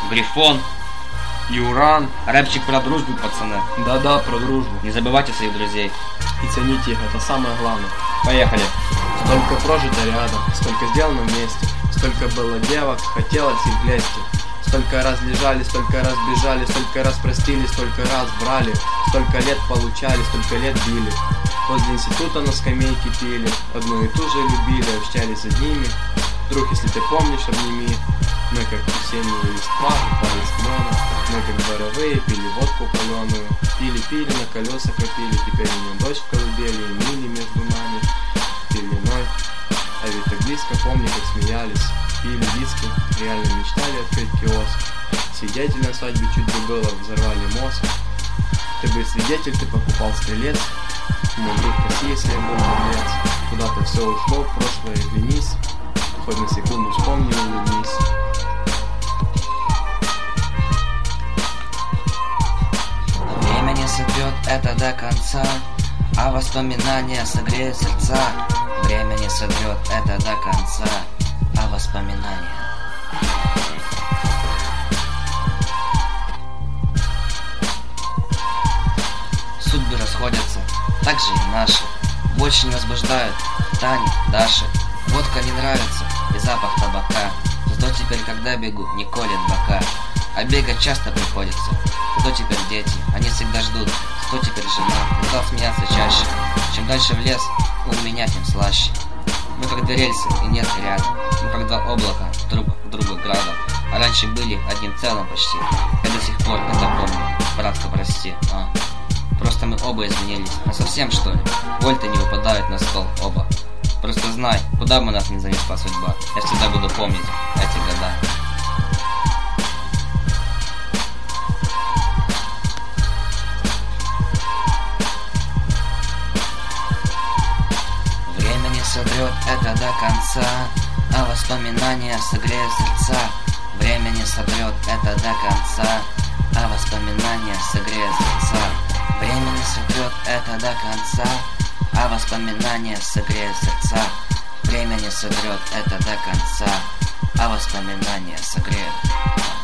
Грифон и Уран. Рэпчик про дружбу, пацаны. Да-да, про дружбу. Не забывайте своих друзей. И цените их, это самое главное. Поехали. Столько прожито рядом, столько сделано вместе, столько было девок, хотелось им плести. Столько раз лежали, столько раз бежали, столько раз простили, столько раз врали, столько лет получали, столько лет били. Возле института на скамейке пили, одну и ту же любили, общались с одними. Друг, если ты помнишь, обними. Мы как весенние листва, упали с клена. Мы как дворовые, пили водку паленую. Пили, на колеса копили, теперь у меня дождь в колыбели и мили между нами пеленой. А ведь так близко, помню, как смеялись, пили виски, реально мечтали открыть киоск. Свидетель на свадьбе чуть бы было, взорвали мозг. Ты бы свидетель, ты покупал стрелец. Мой друг, прости, если я был подлец. Куда-то все ушло в прошлое, извинись. Хоть на секунду вспомни и улыбнись. Время не сотрет это до конца, а воспоминания согреют сердца. Время не сотрет это до конца, а воспоминания. Судьбы расходятся, так же и наши. Больше не возбуждают Тани, Даши. Водка не нравится и запах табака. Зато теперь, когда бегу, не колет бока. А бегать часто приходится. Зато теперь дети, они всегда ждут. Зато теперь жена, стал смеяться чаще. Чем дальше в лес, у меня тем слаще. Мы как две рельсы и нет рядом. Мы как два облака, друг к другу градом. А раньше были одним целым почти. Я до сих пор это помню, братка, прости. Просто мы оба изменились. А совсем, что ли? Вольты не выпадают на стол оба. Просто знай, куда бы нас не занесла судьба, я всегда буду помнить эти года. Время не сотрет это до конца, а воспоминания согреют сердца. Время не сотрет это до конца, а воспоминания согреют сердца. Время не сотрет это до конца, а воспоминания согреют сердца. Время не сотрет это до конца, а воспоминания согреют.